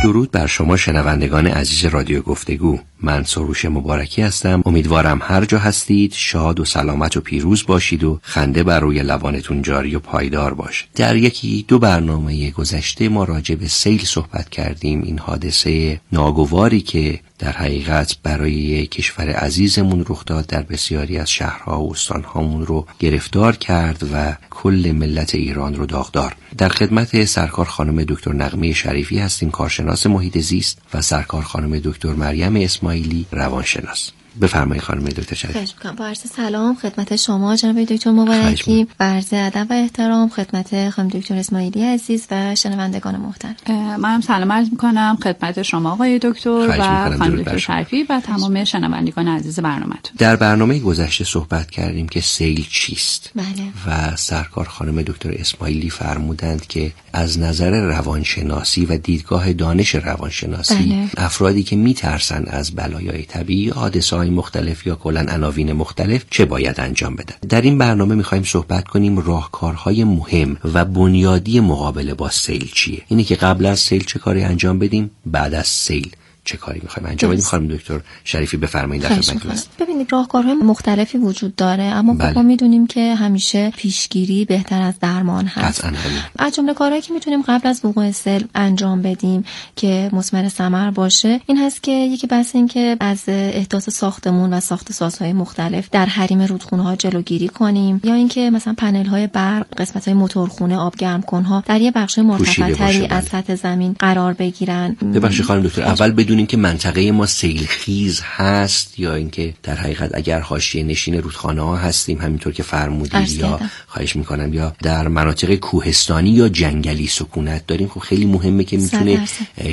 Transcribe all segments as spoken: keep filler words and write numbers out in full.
درود بر شما شنوندگان عزیز رادیو گفتگو. من سروش مبارکی هستم. امیدوارم هر جا هستید شاد و سلامت و پیروز باشید و خنده بر روی لبانتون جاری و پایدار باشه. در یکی دو برنامه گذشته ما راجع به سیل صحبت کردیم. این حادثه ناگواری که در حقیقت برای کشور عزیزمون رخ داد در بسیاری از شهرها و استانهامون رو گرفتار کرد و کل ملت ایران رو داغدار. در خدمت سرکار خانم دکتر نغمه شریفی هستیم، کارشناس محیط زیست، و سرکار خانم دکتر مریم اسماعیلی، روانشناس. بفرمایید خانم دکتر شریف. خواهش می‌کنم. با عرض سلام خدمت شما جناب دکتر مبارکی، با عرض ادب و احترام خدمت خانم دکتر اسماعیلی عزیز و شنوندگان محترم. منم سلام عرض می‌کنم خدمت شما آقای دکتر و خانم دکتر شریفی و تمام شنوندگان عزیز برنامه‌تون. در برنامه گذشته صحبت کردیم که سیل چیست. بله. و سرکار خانم دکتر اسماعیلی فرمودند که از نظر روانشناسی و دیدگاه دانش روانشناسی، بله، افرادی که میترسن از بلایای طبیعی، حادثه‌های مختلف یا کلاً عناوین مختلف، چه باید انجام بدن. در این برنامه می‌خوایم صحبت کنیم راهکارهای مهم و بنیادی مقابله با سیل چیه. اینی که قبل از سیل چه کاری انجام بدیم، بعد از سیل چه کاری می‌خوایم انجام بدیم. خانم دکتر شریفی بفرمایید در خدمتتون هستم. ببینید راهکارهای مختلفی وجود داره، اما بله. خب ما می‌دونیم که همیشه پیشگیری بهتر از درمان هست. قطعاً همین. از جمله کارهایی که می‌تونیم قبل از وقوع سیل انجام بدیم که مثمر ثمر باشه این هست که یکی بحث این که از احداث ساختمون و ساخت سازهای مختلف در حریم رودخونه‌ها جلوگیری کنیم، یا اینکه مثلا پنل‌های برق، قسمت‌های موتورخونه، آبگرمکن‌ها در یه بخش مرتفع‌تری از سطح زمین قرار بگیرن. ببخشید خانم دکتر، اول بدونیم که منطقه ما سیلخیز هست یا اینکه در حقیقت اگر حاشیه نشین رودخانه‌ها هستیم همینطور که فرمودید، یا خواهش می‌کنم یا در مناطق کوهستانی یا جنگلی سکونت داریم. خب خیلی مهمه که میتونه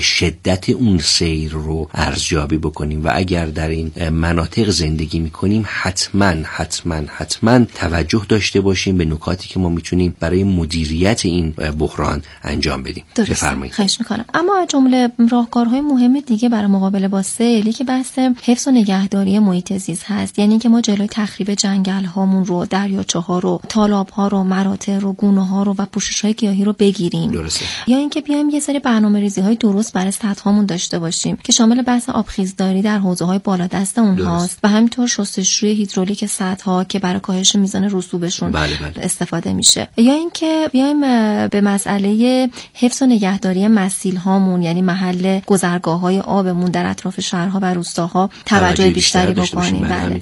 شدت اون سیر رو ارزیابی بکنیم و اگر در این مناطق زندگی می‌کنیم حتما حتما حتما توجه داشته باشیم به نکاتی که ما میتونیم برای مدیریت این بحران انجام بدیم. بفرمایید. خواهش می‌کنم. اما جمله راهکارهای مهم دیگه برای مقابله با سیل که بحث حفظ و نگهداری محیط زیست هست، یعنی که ما جلوی تخریب جنگل هامون رو، دریاچه‌ها رو، تالاب‌ها رو، مراتع رو، گونه‌ها رو و پوشش‌های گیاهی رو بگیریم. درسته. یا اینکه بیایم یه سری برنامه‌ریزی‌های درست برای سطح‌هامون داشته باشیم که شامل بحث آبخیزداری در حوضه‌های بالادست اونهاست و همینطور شستشوی هیدرولیک سطح‌ها که برای کاهش میزان رسوبشون بله بله. استفاده میشه. یا اینکه بیایم به مسئله حفظ و نگهداری مسیل‌هامون، یعنی محل گذرگاه‌های آبمون در اطراف شهرها و روستاها توجه بیشتری بکنیم. بله.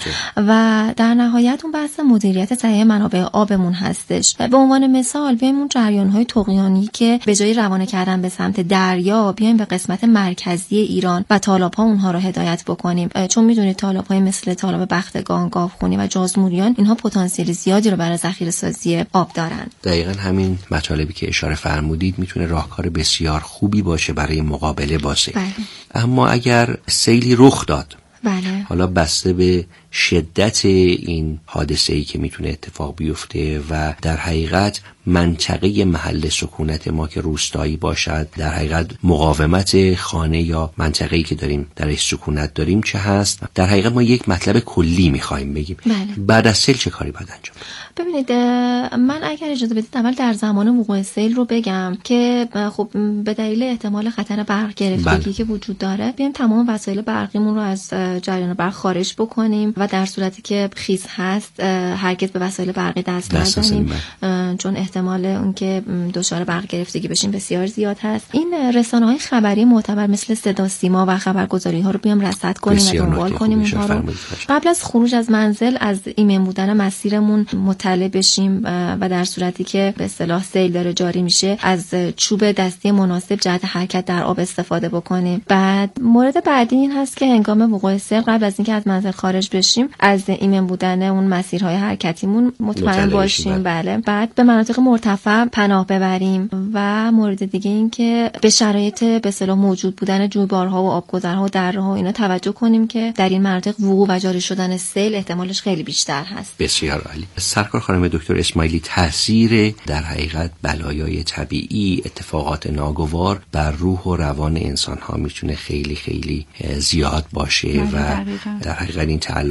و در نهایت اون بحث مدیریت صحیح منابع آبمون هستش. به عنوان مثال بیایم اون جریان‌های طغیانی که به جای روانه کردن به سمت دریا بیایم به قسمت مرکزی ایران و تالاب‌ها اونها رو هدایت بکنیم، چون میدونید تالاب‌های مثل تالاب بختگان، گاوخونی و جازموریان اینها پتانسیل زیادی رو برای ذخیره‌سازی آب دارن. دقیقاً همین مطالبی که اشاره فرمودید میتونه راهکار بسیار خوبی باشه برای مقابله با سیل. بله. اما اگر سیلی رخ داد، بله. حالا بسته به شدت این حادثه‌ای که میتونه اتفاق بیفته و در حقیقت منطقه محل سکونت ما که روستایی باشد، در حقیقت مقاومت خانه یا منطقه‌ای که داریم درش سکونت داریم چه هست، در حقیقت ما یک مطلب کلی میخوایم بگیم. بله. بعد از سیل چه کاری باید انجام؟ ببینید من اگر اجازه بدید اول در زمان وقوع سیل رو بگم که خب به دلیل احتمال خطر برق گرفتگی بله. که وجود داره بیایم تمام وسایل برقیمون رو از جریان برق خارج بکنیم و در صورتی که خیس هست هرگز به وسایل برقی دست نزنیم، چون احتمال اون که دچار برق گرفتگی بشیم بسیار زیاد هست. این رسانه‌های خبری معتبر مثل صدا سیما و خبرگزاری‌ها رو بیام رصد کنیم و دنبال کنیم اونها رو. قبل از خروج از منزل از ایمن بودن مسیرمون مطلع بشیم و در صورتی که به اصطلاح سیل داره جاری میشه از چوب دستی مناسب جهت حرکت در آب استفاده بکنیم. بعد مورد بعدی این هست که هنگام وقوع سیل قبل از اینکه از منزل خارج بشیم از ایمن بودن اون مسیرهای حرکتیمون مطمئن باشیم. بله. بعد به مناطق مرتفع پناه ببریم و مورد دیگه این که به شرایط به اصطلاح موجود بودن جویبارها و آبگذرها و دره‌ها اینا توجه کنیم که در این مناطق وقوع و جاری شدن سیل احتمالش خیلی بیشتر هست. بسیار عالی. سرکار خانم دکتر اسماعیلی، تاثیر در حقیقت بلایای طبیعی، اتفاقات ناگوار بر روح و روان انسان‌ها میتونه خیلی خیلی زیاد باشه و در حقیقت این تعلم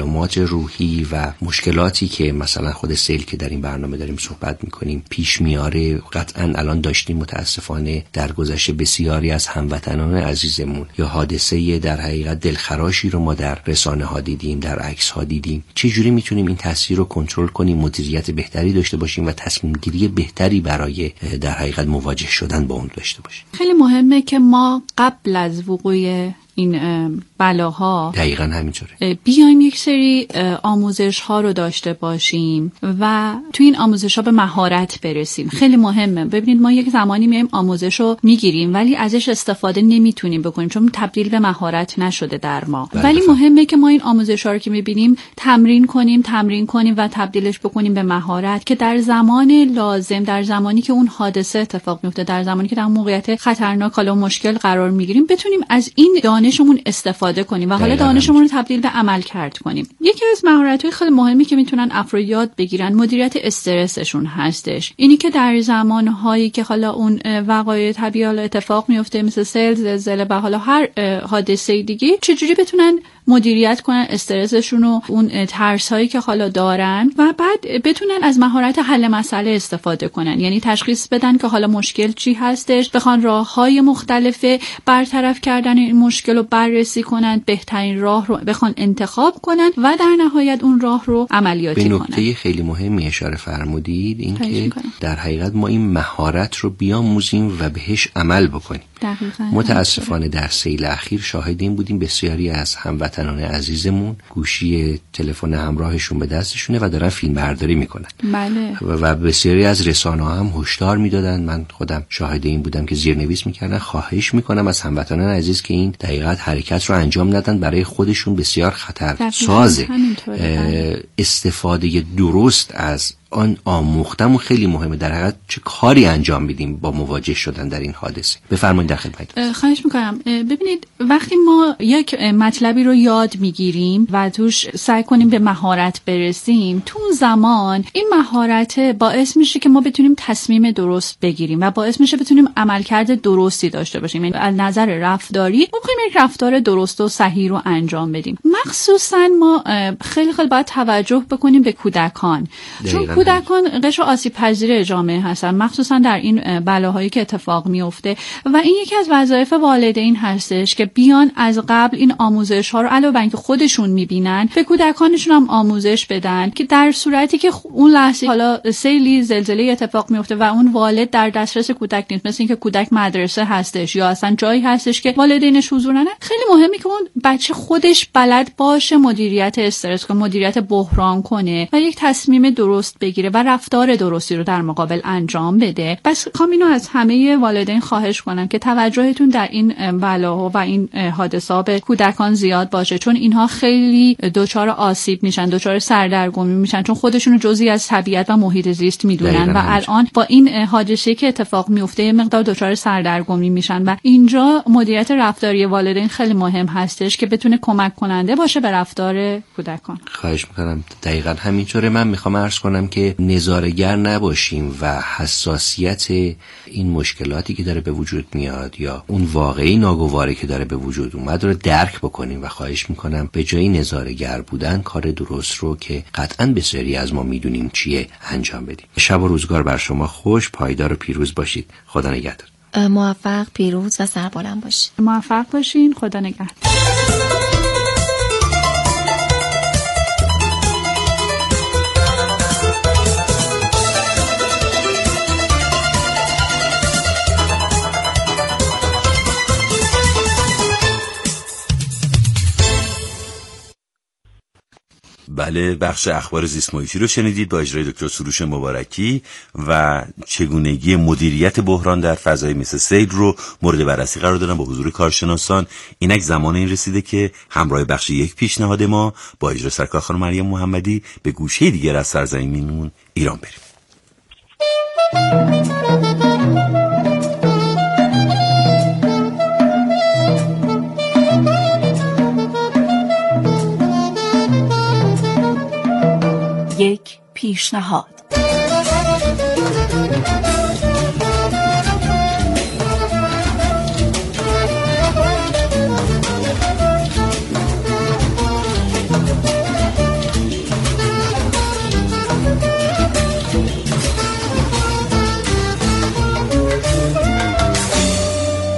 تصادمات روحی و مشکلاتی که مثلا خود سیل که در این برنامه داریم صحبت میکنیم پیش میاره. قطعا الان داشتیم متاسفانه در گذشته بسیاری از هموطنان عزیزمون یا حادثه در حقیقت دلخراشی رو ما در رسانه ها دیدیم، در عکس ها دیدیم. چه جوری میتونیم این تاثیر رو کنترل کنیم، مدیریت بهتری داشته باشیم و تصمیم گیری بهتری برای در حقیقت مواجه شدن با اون داشته باشیم؟ خیلی مهمه که ما قبل از وقوع این بلاها دقیقاً همینطوره بیایم یک سری آموزش ها رو داشته باشیم و تو این آموزش ها به مهارت برسیم. خیلی مهمه. ببینید ما یک زمانی میایم آموزش رو میگیریم ولی ازش استفاده نمیتونیم بکنیم چون تبدیل به مهارت نشده در ما. بله ولی بفهم. مهمه که ما این آموزش ها رو که میبینیم تمرین کنیم تمرین کنیم و تبدیلش بکنیم به مهارت که در زمان لازم، در زمانی که اون حادثه اتفاق میفته، در زمانی که در موقعیت خطرناک حالا مشکل قرار میگیریم بتونیم از این دانشمون استفاده کنیم و حالا دانشمون رو تبدیل به عمل کرد کنیم. یکی از مهارت‌های خیلی مهمی که میتونن افراد یاد بگیرن مدیریت استرسشون هستش. اینی که در زمانهایی که حالا اون وقایع طبیعی اتفاق میفته مثل سیل، زلزله و حالا هر حادثه دیگه چجوری بتونن مدیریت کنن استرسشون و اون ترس هایی که حالا دارن و بعد بتونن از مهارت حل مسئله استفاده کنن. یعنی تشخیص بدن که حالا مشکل چی هستش، بخوان راههای مختلف برطرف کردن این مشکل رو بررسی کنن، بهترین راه رو بخوان انتخاب کنن و در نهایت اون راه رو عملیاتی کنن. به نکته خیلی مهمی اشاره فرمودید، این که در حقیقت ما این مهارت رو بیاموزیم و بهش عمل بکنیم. دقیقاً. متاسفانه در سیل اخیر شاهد این بودیم بسیاری از هموطنان عزیزمون گوشی تلفن همراهشون به دستشونه و دارن فیلم برداری میکنن. بله. و بسیاری از رسانه‌ها هم هشدار میدادن. من خودم شاهد این بودم که زیرنویس میکردن خواهش میکنم از هموطنان عزیز که این دقیقاً حرکت رو انجام ندن، برای خودشون بسیار خطر سازه. استفاده درست از آن آموختمون خیلی مهمه. در حقیقت چه کاری انجام میدیم با مواجه شدن در این حادثه؟ بفرمایید در خدمتتون. خواهش میکنم. ببینید وقتی ما یک مطلبی رو یاد میگیریم و توش سعی کنیم به مهارت برسیم، تو زمان این مهارت باعث میشه که ما بتونیم تصمیم درست بگیریم و باعث میشه بتونیم عملکرد درستی داشته باشیم. یعنی از نظر رفتاری ما بخوایم یک رفتار درست و صحیح رو انجام بدیم. مخصوصا ما خیلی خیلی باید توجه بکنیم به کودکان، چون کودکان قشر آسیب پذیر جامعه هستن، مخصوصا در این بلاهایی که اتفاق میفته و این یکی از وظایف والدین هستش که بیان از قبل این آموزش ها رو علاوه بر اینکه خودشون میبینن به کودکانشون هم آموزش بدن که در صورتی که اون لحظه حالا سیلی زلزله اتفاق میفته و اون والد در دسترس کودک نیست، مثل اینکه کودک مدرسه هستش یا اصلا جایی هستش که والدینش حضور ندارن، خیلی مهمه که اون بچه خودش بلد باشه مدیریت استرس کنه، مدیریت بحران کنه و یک تصمیم درست بگیره و رفتار درستی رو در مقابل انجام بده. پس کامینو از همه والدین خواهش کنم که توجهتون در این بلاها و این حادثات به کودکان زیاد باشه، چون اینها خیلی دچار آسیب میشن، دچار سردرگمی میشن، چون خودشون رو جزئی از طبیعت و محیط زیست میدونن و الان با این حادثه که اتفاق میفته یه مقدار دچار سردرگمی میشن و اینجا مدیریت رفتاری والدین خیلی مهم هستش که بتونه کمک کننده باشه به رفتار کودکان. خواهش میکنم. دقیقاً همینطوره. من میخوام عرض کنم که نظاره‌گر نباشیم و حساسیت این مشکلاتی که داره به وجود میاد یا اون واقعی ناگواری که داره به وجود اومد رو درک بکنیم و خواهش میکنم به جای نظاره‌گر بودن کار درست رو که قطعاً بسیاری از ما میدونیم چیه انجام بدیم. شب و روزگار بر شما خوش، پایدار و پیروز باشید. خدا نگهدار. موفق، پیروز و سربلند باشید. موفق باشین. خدا نگهدار. بله، بخش اخبار زیست محیطی رو شنیدید با اجرای دکتر سروش مبارکی و چگونگی مدیریت بحران در فضای مثل سیل رو مورد بررسی قرار دادن با حضور کارشناسان. اینک زمان این رسیده که همراه بخش یک پیشنهاد ما با اجرای سرکار خانم مریم محمدی به گوشه دیگر از سرزمینمون ایران بریم. یک پیشنهاد.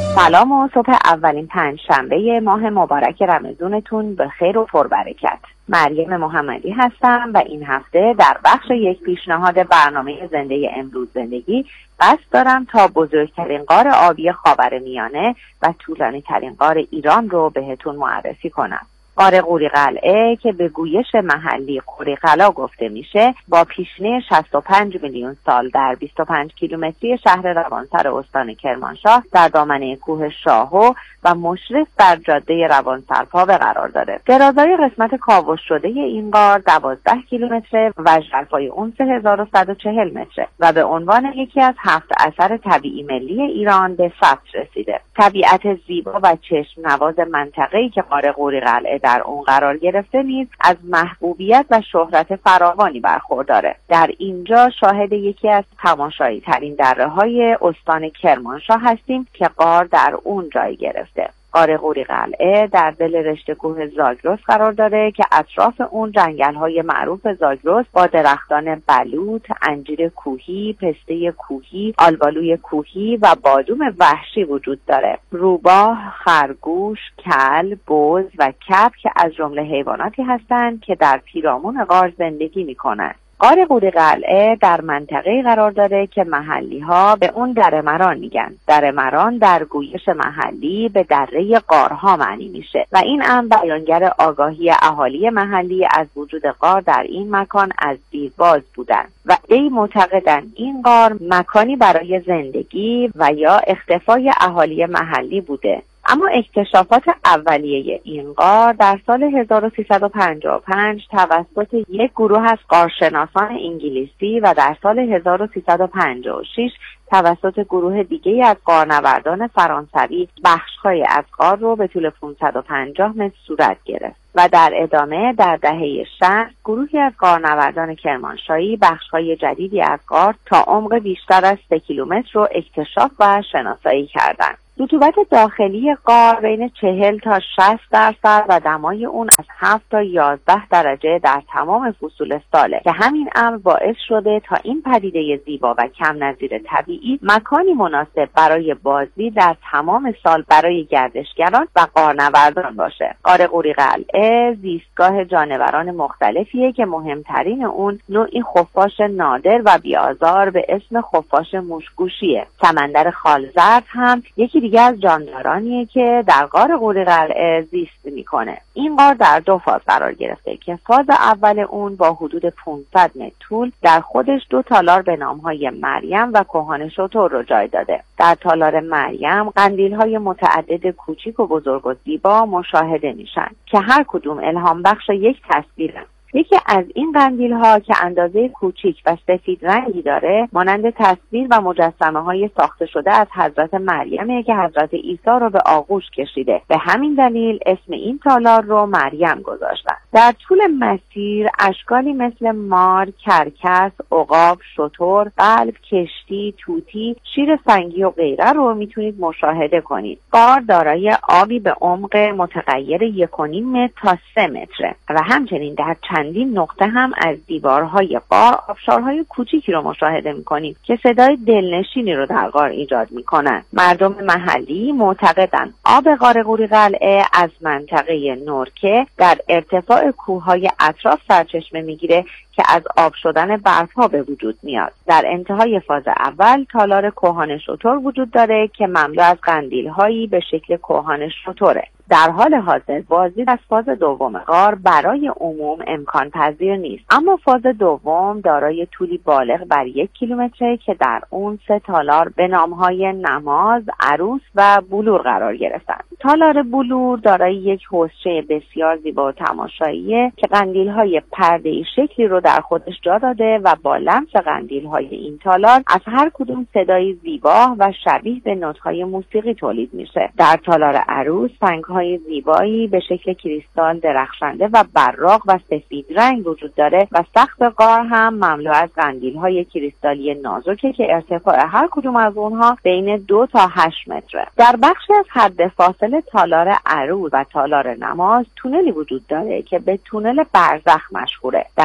سلام و صبح اولین پنجشنبه ماه مبارک رمضانتون به خیر و پربرکت. مریم محمدی هستم و این هفته در بخش یک پیشنهاد برنامه زنده امروز زندگی قصد دارم تا بزرگترین غار آبی خاورمیانه و طولانی ترین غار ایران رو بهتون معرفی کنم. غار قوریقلعه که به گویش محلی قوریقلا گفته میشه، با پیشینه شصت و پنج میلیون سال در بیست و پنج کیلومتری شهر روانسر استان کرمانشاه در دامنه کوه شاهو و مشرف بر جاده روانسرپاوه قرار داره. درازای قسمت کاوش شده این غار دوازده کیلومتر و ژرفای اون سه هزار و صد و چهل متره و به عنوان یکی از هفت اثر طبیعی ملی ایران به ثبت رسیده. طبیعت زیبا و چشم نواز منطقه‌ای که غار قوریقلعه در اون قرار گرفته نیز از محبوبیت و شهرت فراوانی برخورداره. در اینجا شاهد یکی از تماشایی ترین دره‌های استان کرمانشاه هستیم که غار در اون جای گرفته. غار قوریقلعه در دل رشته کوه زاگرس قرار داره که اطراف اون جنگل‌های معروف زاگرس با درختان بلوط، انجیر کوهی، پسته کوهی، آلبالوی کوهی و بادوم وحشی وجود داره. روباه، خرگوش، کل، بز و کبک که از جمله حیواناتی هستند که در پیرامون غار زندگی می‌کنند. غار قوریقلعه در منطقه‌ای قرار داره که محلی‌ها به اون دره مران میگن. دره مران در گویش محلی به دره غارها معنی میشه و این امر بیانگر آگاهی اهالی محلی از وجود غار در این مکان از دیرباز بودن و ای معتقدن این غار مکانی برای زندگی و یا اختفای اهالی محلی بوده. اما اکتشافات اولیه این غار در سال هزار و سیصد و پنجاه و پنج توسط یک گروه از غارشناسان انگلیسی و در سال هزار و سیصد و پنجاه و شش توسط گروه دیگه از غارنوردان فرانسوی بخش‌های از غار رو به طول پانصد و پنجاه متر صورت گرفت و در ادامه در دهه شصت گروهی از غارنوردان کرمانشاهی بخش‌های جدیدی از غار تا عمق بیشتر از سه کیلومتر رو اکتشاف و شناسایی کردند. رطوبت داخلی غار بین چهل تا شصت درصد و دمای اون از هفت تا یازده درجه در تمام فصول ساله که همین امر باعث شده تا این پدیده زیبا و کم نظیر طبیعی مکانی مناسب برای بازدید در تمام سال برای گردشگران و غارنوردان باشه. غار قوریقلعه زیستگاه جانوران مختلفیه که مهمترین اون نوعی خفاش نادر و بی‌آزار به اسم خفاش موشگوشیه. سمندر خالزرد هم یکی دیگه از جاندارانیه که در غار قوریقلعه زیست میکنه. این غار در دو فاز قرار گرفته که فاز اول اون با حدود پانصد متر طول در خودش دو تالار به نامهای مریم و کهان شتر رو جای داده. در تالار مریم قندیل‌های متعدد کوچیک و بزرگ و زیبا مشاهده میشن که هر کدوم الهام بخش یک تصویرن. یکی از این قندیل ها که اندازه کوچیک و سفید رنگی داره مانند تصویر و مجسمه های ساخته شده از حضرت مریمه که حضرت عیسی رو به آغوش کشیده. به همین دلیل اسم این تالار رو مریم گذاشتن. در طول مسیر اشکالی مثل مار، کرکس، عقاب، شتر، قلب، کشتی، طوطی، شیر سنگی و غیره رو میتونید مشاهده کنید. غار دارای آبی به عمق متغیر یک و نیم متر تا سه متره و همچنین در چندین نقطه هم از دیوارهای غار آبشارهای کوچیکی رو مشاهده میکنیم که صدای دلنشینی رو در غار ایجاد میکنن. مردم محلی معتقدن آب غار قوریقلعه از منطقه نرکه در ارتفاع کوههای اطراف سرچشمه میگیره که از آب شدن برفها به وجود میاد. در انتهای فاز اول تالار کهان شتر وجود داره که مملو از قندیل‌هایی به شکل کهان شتره. در حال حاضر بازدید از فاز دوم غار برای عموم امکان پذیر نیست، اما فاز دوم دارای طولی بالغ بر یک کیلومتره که در اون سه تالار به نامهای نماز، عروس و بلور قرار گرفتن. تالار بلور دارای یک حوضچه بسیار زیبا و تماشاییه که قندیل‌های پرده‌ای شکلی رو در خودش جا داده و با لمس قندیل‌های این تالار از هر کدوم صدایی زیبا و شبیه به نوت‌های موسیقی تولید میشه. در تالار عروس سنگ‌های زیبایی به شکل کریستال درخشنده و براق و سفید رنگ وجود داره و سقف غار هم مملو از قندیل‌های کریستالی نازکه که ارتفاع هر کدوم از اونها بین دو تا هشت متره. در بخشی از حد فاصله تالار عروس و تالار نماز تونلی وجود داره که به تونل برزخ مشهوره. در این قسمت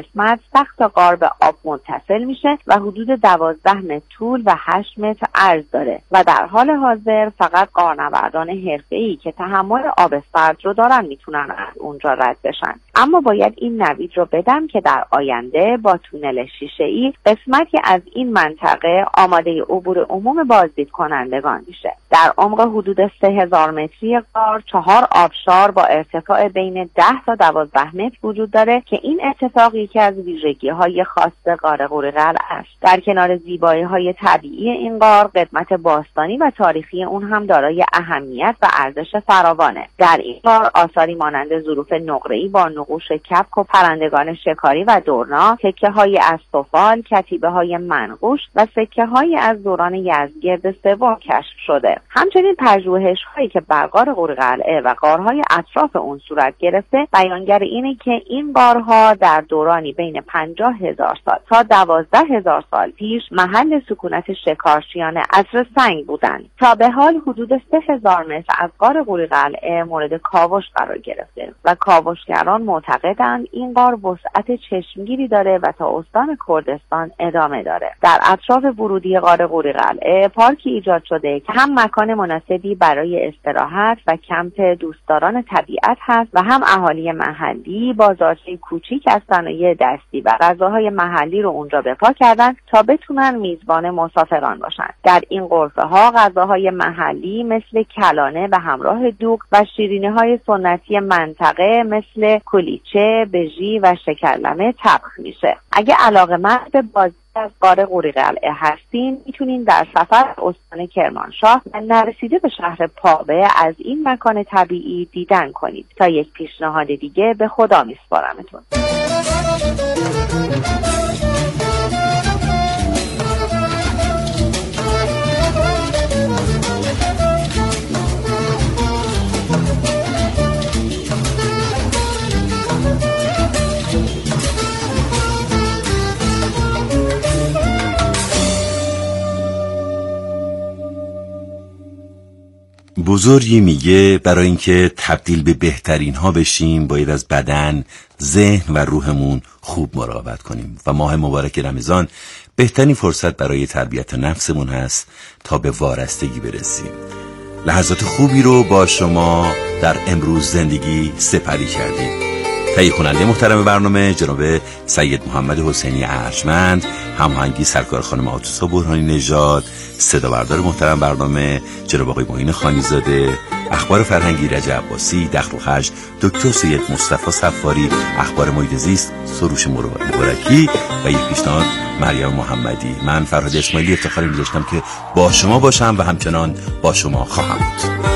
قسمت سقف غار به آب متصل میشه و حدود دوازده متر طول و هشت متر عرض داره و در حال حاضر فقط غارنوردان حرفه‌ای که تحمل آب سرد رو دارن میتونن از اونجا رد بشن. اما باید این نوید رو بدم که در آینده با تونل شیشه‌ای قسمتی از این منطقه آماده عبور عموم بازدید کنندگان میشه. در عمق حدود سه هزار متری غار چهار آبشار با ارتفاع بین ده تا دوازده متر وجود داره که این اتفاق یکی از ویژگی‌های خاص غار غورقلعه است. در کنار زیبایی‌های طبیعی این غار، قدمت باستانی و تاریخی اون هم دارای اهمیت و ارزش فراوانه. در این غار آثاری مانند ظروف نقره‌ای با نقوش کبک و پرندگان شکاری و دورنا، تکه‌هایی از سفال، کتیبه‌های منقوش و سکه‌هایی از دوران یزدگرد سوم کشف شده. همچنین پژوهش‌هایی که بر غار غورقلعه و غارهای اطراف اون صورت گرفته بیانگر اینه که این غارها در دورانی بین پنجاه هزار سال تا دوازده هزار سال پیش محل سکونت شکارچیان عصر سنگ بودند. تا به حال حدود سه هزار متر از غار غورقلعه مورد کاوش قرار گرفته و کاوشگران معتقدند این غار وسعت چشمگیری داره و تا استان کردستان ادامه داره. در اطراف ورودی غار غورقلعه پارکی ایجاد شده که هم مکان مناسبی برای استراحت و کمپ دوستداران طبیعت هست و هم اهالی محلی بازارچه کوچیک از صنایع دستی و غذاهای محلی رو اونجا بپا کردن تا بتونن میزبان مسافران باشن. در این غرفه ها غذاهای محلی مثل کلانه به همراه دوغ و شیرینی‌های سنتی منطقه مثل کلیچه، بژی و شکرلمه طبخ میشه. اگه علاقه‌مند به بازی از غار غورقلعه هستین، میتونین در سفر استان کرمانشاه و نرسیده به شهر پابه از این مکان طبیعی دیدن کنید. تا یک پیشنهاد دیگه به خدا میسپارمتون. بزرگی میگه برای اینکه تبدیل به بهترین ها بشیم باید از بدن، ذهن و روحمون خوب مراقبت کنیم و ماه مبارک رمضان بهترین فرصت برای تربیت نفسمون هست تا به وارستگی برسیم. لحظات خوبی رو با شما در امروز زندگی سپری کردیم. تهیه کننده محترم برنامه جناب سید محمد حسینی ارجمند، هماهنگی سرکار خانم عاطوسا برهانی نژاد، صدا بردار محترم برنامه جناب آقای معین خانیزاده، اخبار فرهنگی رجب عباسی، دخل و خرج دکتر سید مصطفی صفاری، اخبار محیط زیست سروش مبارکی و یک پیشنهاد مریم محمدی. من فرهاد اسماعیلی افتخاری می‌داشتم که با شما باشم و همچنان با شما خواهم بود.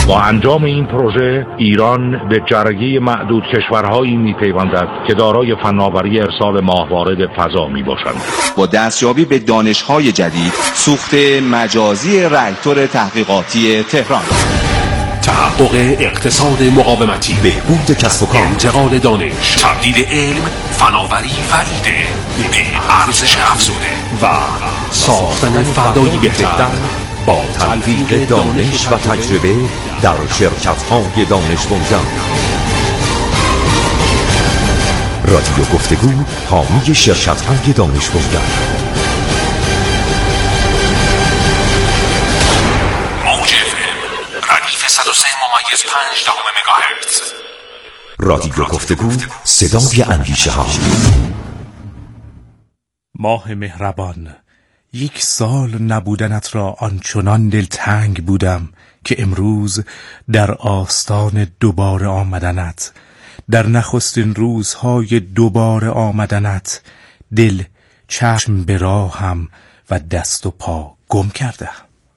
با انجام این پروژه ایران به جرگه معدود کشورهایی میپیوندد که دارای فناوری ارسال ماهواره به فضا میباشند. با دستیابی به دانش‌های جدید، سوخت مجازی راکتور تحقیقاتی تهران، تحقق اقتصاد مقاومتی، بهبود کسب و کار، انتقال دانش، تبدیل علم، فناوری و ایده به ارزش افزوده و ساختن فردایی بهتر با تلفیق دانش و تجربه در شرکت‌های دانش بنیان. رادیو گفتگو، حامی شرکت‌های دانش بنیان. موج ردیف صد و سه ممیز پنج دهم مگاهرتز. رادیو گفتگو، صدای اندیشه ها. ماه مهربان، یک سال نبودنت را آنچنان دلتنگ بودم که امروز در آستان دوباره آمدنت، در نخستین روزهای دوباره آمدنت، دل چشم به راهم و دست و پا گم کرده.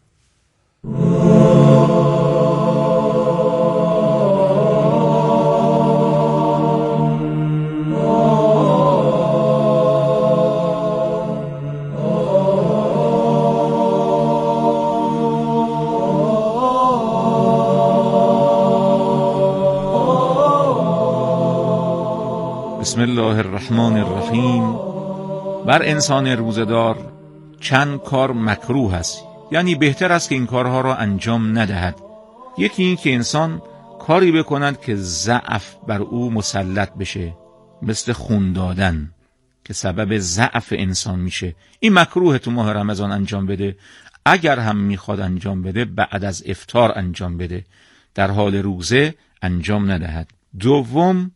بسم الله الرحمن الرحیم. بر انسان روزدار چند کار مکروه است، یعنی بهتر است که این کارها را انجام ندهد. یکی این که انسان کاری بکند که ضعف بر او مسلط بشه، مثل خون دادن که سبب ضعف انسان میشه. این مکروه تو ماه رمضان انجام بده. اگر هم میخواد انجام بده بعد از افطار انجام بده، در حال روزه انجام ندهد. دوم،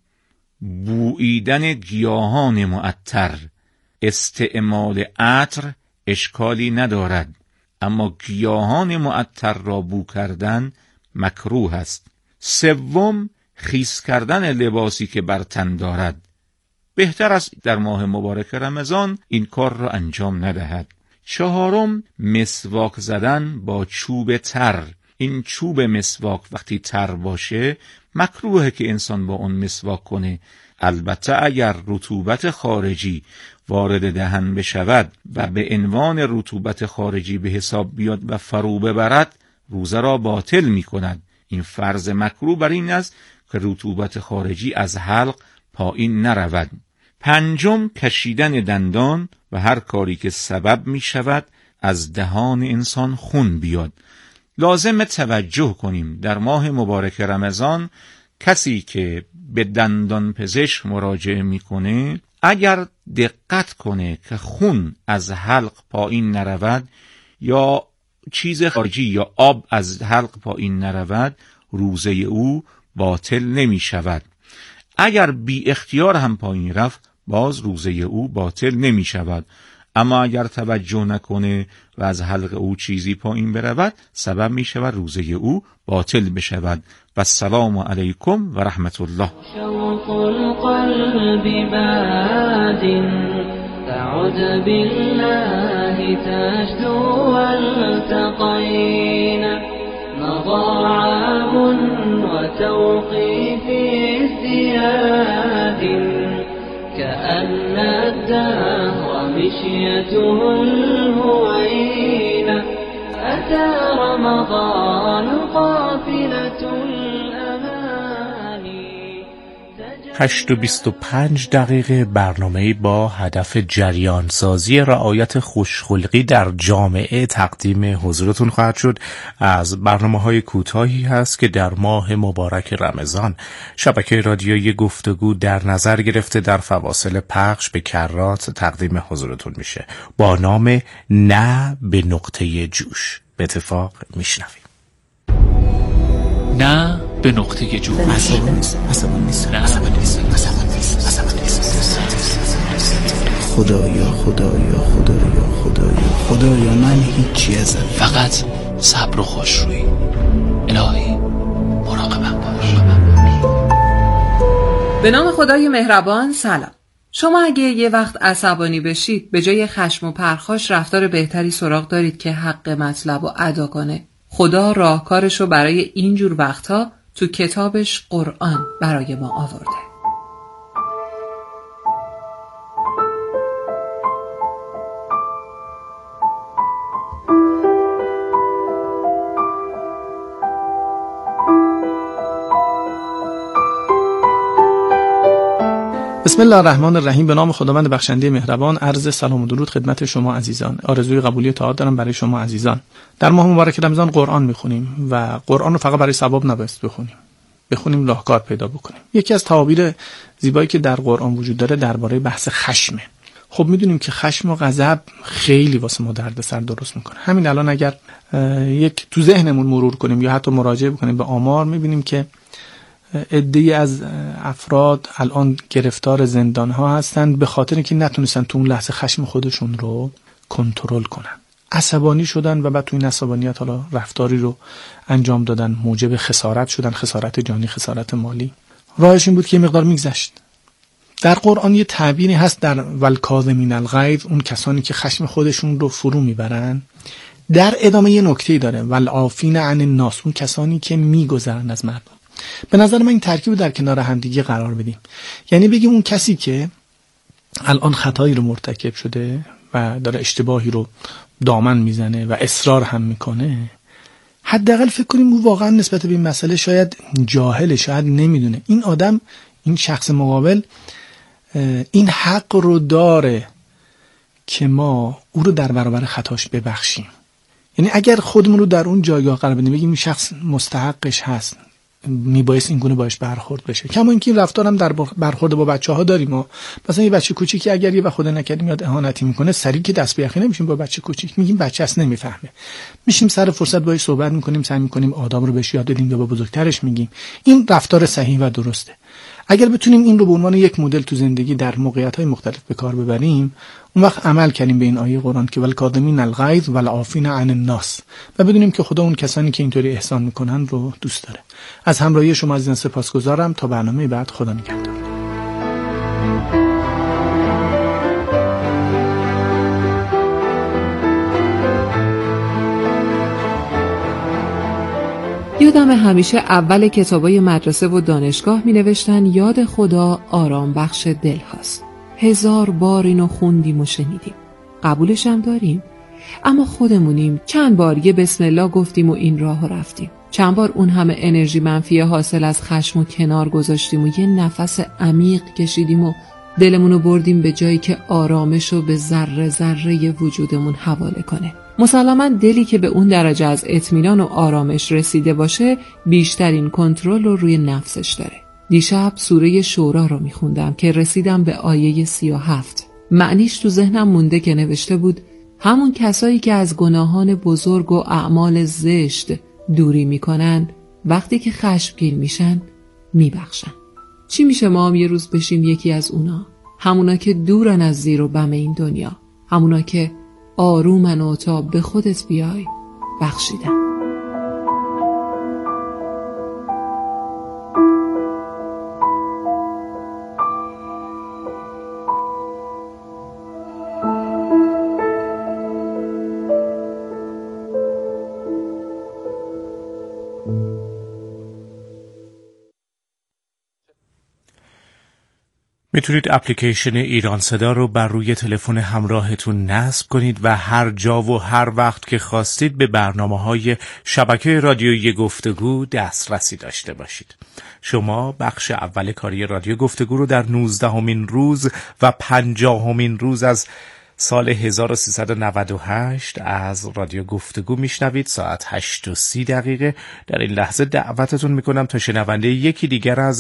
بوییدن گیاهان معطر. استعمال عطر اشکالی ندارد، اما گیاهان معطر را بو کردن مکروه است. سوم، خیس کردن لباسی که بر تن دارد. بهتر است در ماه مبارک رمضان این کار را انجام ندهد. چهارم، مسواک زدن با چوب تر. این چوب مسواک وقتی تر باشه مکروهه که انسان با اون مسواک کنه. البته اگر رطوبت خارجی وارد دهن بشود و به عنوان رطوبت خارجی به حساب بیاد و فرو ببرد، روزه را باطل می کند. این فرض مکروه بر این است که رطوبت خارجی از حلق پایین نرود. پنجم، کشیدن دندان و هر کاری که سبب می شود از دهان انسان خون بیاد. لازم توجه کنیم در ماه مبارک رمضان کسی که به دندان پزشک مراجعه میکنه اگر دقت کنه که خون از حلق پایین نرود یا چیز خارجی یا آب از حلق پایین نرود، روزه او باطل نمی شود. اگر بی اختیار هم پایین رفت باز روزه او باطل نمی شود. اما اگر توجه نکنه و از حلق او چیزی پایین برود سبب می شود روزه او باطل بشود. و السلام علیکم و رحمت الله. شوق القلب باد تعد بالله تجدو والتقينا مضى عام وتوقيف ازدياد كأن الدهر مشيته الهوينة أتى رمضان قافلة الأماني. هشت و بیست و پنج دقیقه برنامه با هدف جریان سازی رعایت خوشخلقی در جامعه تقدیم حضورتون خواهد شد. از برنامه‌های کوتاهی هست که در ماه مبارک رمضان شبکه رادیویی گفتگو در نظر گرفته در فواصل پخش به کرات تقدیم حضورتون میشه با نام نه به نقطه جوش. به اتفاق میشنویم. نه به نقطه جوش. عصبانی نیست، عصبانی نیست، عصبانی نیست، عصبانی نیست، عصبانی نیست. خدایا خدایا خدایا خدایا خدایا من هیچی ازم، فقط صبر و خوشرویی. الهی مراقبم باش. به نام خدای مهربان. سلام. شما اگه یه وقت عصبانی بشید به جای خشم و پرخاش رفتار بهتری سراغ دارید که حق مطلب رو ادا کنه. خدا راهکارش رو برای اینجور وقتها تو کتابش قرآن برای ما آورده. بسم الله الرحمن الرحیم. به نام خداوند بخشنده مهربان. عرض سلام و درود خدمت شما عزیزان. آرزوی قبولی طاعات دارم برای شما عزیزان. در ماه مبارک رمضان قرآن میخونیم و قرآن رو فقط برای ثواب نباید بخونیم، بخونیم راهکار پیدا بکنیم. یکی از تعابیر زیبایی که در قرآن وجود داره درباره بحث خشمه. خب میدونیم که خشم و غضب خیلی واسه ما دردسر درست میکنه. همین الان اگر یک تو ذهنمون مرور کنیم یا حتی مراجعه بکنیم به آمار، میبینیم که عده‌ای از افراد الان گرفتار زندان ها هستند به خاطر اینکه نتونستن تو اون لحظه خشم خودشون رو کنترل کنن. عصبانی شدن و بعد تو این عصبانیت حالا رفتاری رو انجام دادن، موجب خسارت شدن، خسارت جانی، خسارت مالی. راهش این بود که یه مقدار میگذشت. در قرآن یه تعبیری هست در والکاظمین الغیظ، اون کسانی که خشم خودشون رو فرو میبرن. در ادامه یه نکته‌ای داره، والعافین عن الناس، اون کسانی که میگذرن از مردم. به نظر من این ترکیب در کنار همدیگه قرار بدیم، یعنی بگیم اون کسی که الان خطایی رو مرتکب شده و داره اشتباهی رو دامن میزنه و اصرار هم میکنه، حداقل فکر کنیم او واقعا نسبت به این مسئله شاید جاهله، شاید نمیدونه. این آدم، این شخص مقابل این حق رو داره که ما او رو در برابر خطاش ببخشیم. یعنی اگر خودمون رو در اون جایگاه قرار بدیم، بگیم این شخص مستحقش هست، میبایست این گونه باش برخورد بشه. کما اینکه این رفتار هم در برخورد با بچه‌ها داریم. ما مثلا یه بچه کوچیکی اگر یه وقت خدا نکرده میاد اهانتی میکنه، سریع که دست به یخی نمیشیم با بچه کوچیک، میگیم بچه اصلا نمیفهمه، میشیم سر فرصت باهاش صحبت میکنیم، سعی میکنیم آداب رو بهش یاد بدیم یا با بزرگترش میگیم. این رفتار صحیح و درسته. اگر بتونیم این رو به عنوان یک مدل تو زندگی در موقعیت‌های مختلف به کار ببریم، اون وقت عمل کنیم به این آیه قرآن که والکاظمین الغیظ والعافین عن الناس، و بدونیم که خدا اون کسانی که اینطوری احسان میکنن رو دوست داره. از همراهی شما عزیزان سپاسگزارم. تا برنامه بعد، خدا نگهدار. یادم همیشه اول کتابای مدرسه و دانشگاه می نوشتن یاد خدا آرام بخش دل هاست. هزار بار اینو خوندیم و شنیدیم، قبولش هم داریم، اما خودمونیم چند بار یه بسم الله گفتیم و این راه رفتیم، چند بار اون همه انرژی منفی حاصل از خشم و کنار گذاشتیم و یه نفس عمیق کشیدیم و دلمونو بردیم به جایی که آرامشو به ذره ذره وجودمون حواله کنه. مسلماً دلی که به اون درجه از اطمینان و آرامش رسیده باشه بیشترین کنترل رو روی نفسش داره. دیشب سوره شورا رو میخوندم که رسیدم به آیه سی و هفت. معنیش تو ذهنم مونده که نوشته بود همون کسایی که از گناهان بزرگ و اعمال زشت دوری میکنن وقتی که خشمگین میشن میبخشن. چی میشه ما هم یه روز بشیم یکی از اونا؟ همونا که دورن از زیر و بم این دنیا، همونا که آرومن و تا به خودت بیای بخشیدن. میتونید اپلیکیشن ایران صدا رو بر روی تلفن همراهتون نصب کنید و هر جا و هر وقت که خواستید به برنامه‌های شبکه رادیویی گفتگو دسترسی داشته باشید. شما بخش اول کاری رادیو گفتگو رو در نوزدهمین روز و پنجاهمین روز از سال هزار و سیصد و نود و هشت از رادیو گفتگو میشنوید. ساعت هشت و سی دقیقه در این لحظه دعوتتون میکنم تا شنونده یکی دیگر از